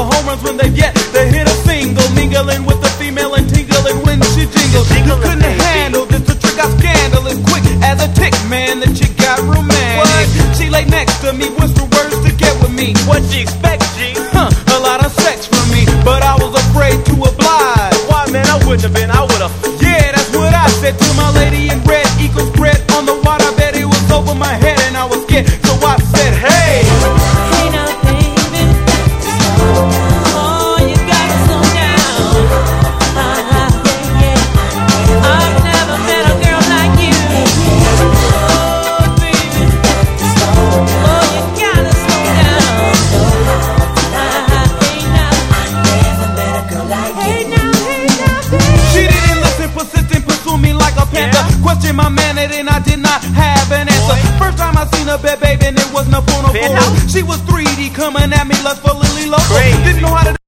home runs when they get the hit a single, mingling with the female and tingling when she jingles. You couldn't handle this, the trick got scandalous, quick as a tick, man. The chick got romantic. What? She lay next to me, whisper words to get with me. What she expect, G? A lot of sex from me, but I was afraid to oblige. Why, man? I wouldn't have been. I would have. Yeah, that's what I said to my lady in red. Equals bread on the water. I bet it was over my head and I was scared. So I said, hey. Hey now, baby. Oh, you gotta slow down. Yeah. I've never met a girl like you. Oh, baby. Oh, you gotta slow down. Hey now, baby. She didn't listen, persistent, pursue me like a panther. Question my manner and I did not have an answer. First time I seen her bed, baby, and it wasn't a phone. She was 3D coming at me lustfully low. Didn't know how to